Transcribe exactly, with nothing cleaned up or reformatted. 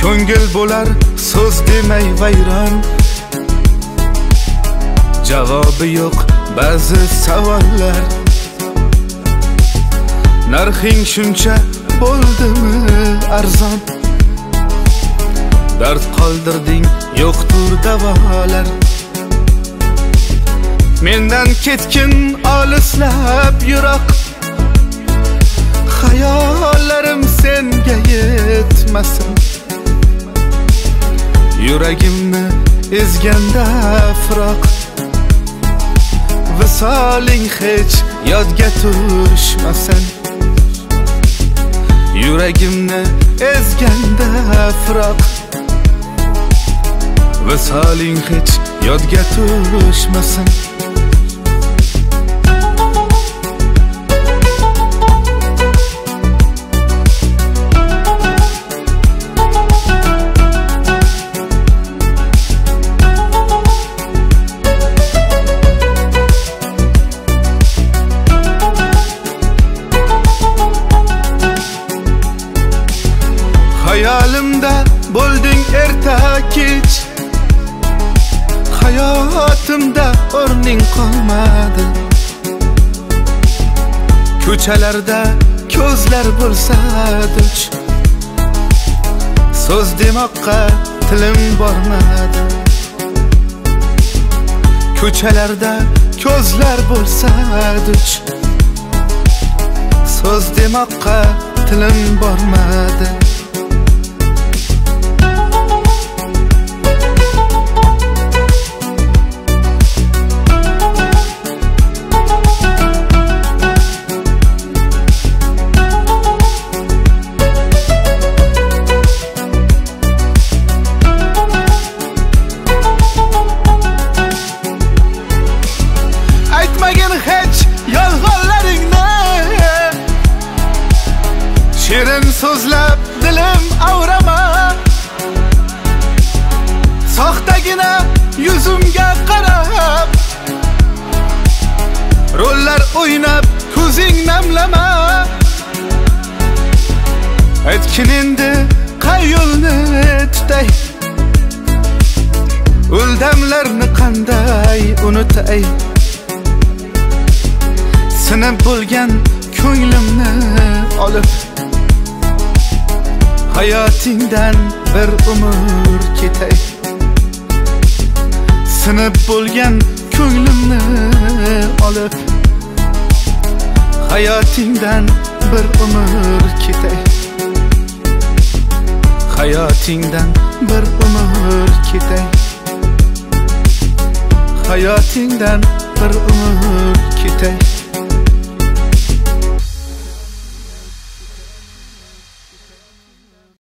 ko'ngil bo'lar so'z demay vayron. Javobi yo'q ba'zi savollar. Narxing shuncha bo'ldimi arzon? Dard qoldirding yo'qtur davolar. Mendan ketgin olislab yiroq. Hayollarim senga yetmasin. Yuragimni ezganda firoq. Visoling hech yodga tushmasin. Yuragimni ezganda firoq. Visoling hech yodga tushmasin. Hayolimda bo'lding erta kech. Hayotimda o'rning qolmadi. Ko'chalarda ko'zlar bo'lsa duch. So'z demoqqa tilim bormadi. Ko'chalarda ko'zlar bo'lsa duch. So'z demoqqa tilim bormadi. Aytmagin hech yolg'onlaringni. Shirin so'zlab dilim avrama. Soxtagina yuzimga qarab rollar o'ynab ko'zing namlama. Aytgin endi qay yo'lni tutay. O'ldamlarni qanday unutay. Sinib bo'lgan ko'nglimni olib hayotingdan bir umr ketay. Sinib bo'lgan ko'nglimni olib hayotingdan bir umr ketay. Hayotingdan bir umr ketay. Hayotingdan bir umr ketay.